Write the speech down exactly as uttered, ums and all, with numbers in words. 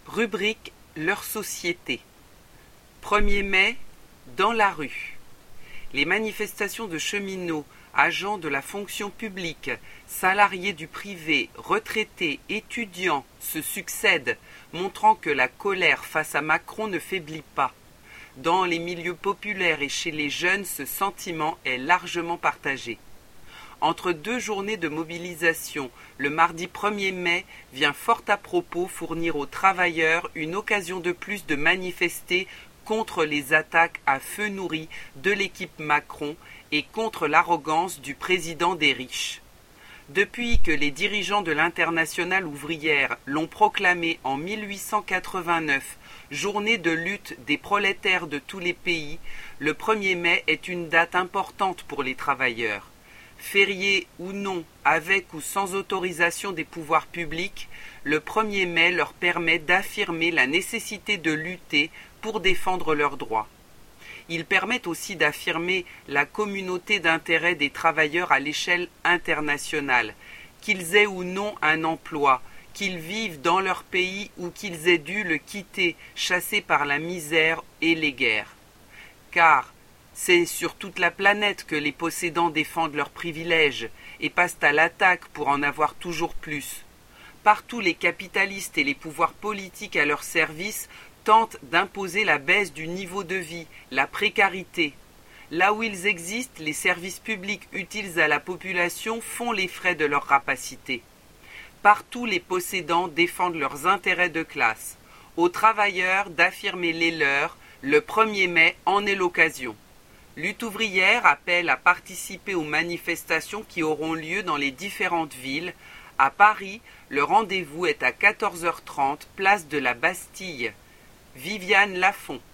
Rubrique leur société. premier mai, dans la rue. Les manifestations de cheminots, agents de la fonction publique, salariés du privé, retraités, étudiants se succèdent, montrant que la colère face à Macron ne faiblit pas. Dans les milieux populaires et chez les jeunes, ce sentiment est largement partagé. Entre deux journées de mobilisation, le mardi premier mai vient fort à propos fournir aux travailleurs une occasion de plus de manifester contre les attaques à feu nourri de l'équipe Macron et contre l'arrogance du président des riches. Depuis que les dirigeants de l'Internationale ouvrière l'ont proclamé en mille huit cent quatre-vingt-neuf, journée de lutte des prolétaires de tous les pays, le premier mai est une date importante pour les travailleurs. Férié ou non, avec ou sans autorisation des pouvoirs publics, le premier mai leur permet d'affirmer la nécessité de lutter pour défendre leurs droits. Il permet aussi d'affirmer la communauté d'intérêt des travailleurs à l'échelle internationale, qu'ils aient ou non un emploi, qu'ils vivent dans leur pays ou qu'ils aient dû le quitter, chassés par la misère et les guerres. Car c'est sur toute la planète que les possédants défendent leurs privilèges et passent à l'attaque pour en avoir toujours plus. Partout, les capitalistes et les pouvoirs politiques à leur service tentent d'imposer la baisse du niveau de vie, la précarité. Là où ils existent, les services publics utiles à la population font les frais de leur rapacité. Partout, les possédants défendent leurs intérêts de classe. Aux travailleurs d'affirmer les leurs, le premier mai en est l'occasion. Lutte ouvrière appelle à participer aux manifestations qui auront lieu dans les différentes villes. À Paris, le rendez-vous est à quatorze heures trente, place de la Bastille. Viviane Lafont.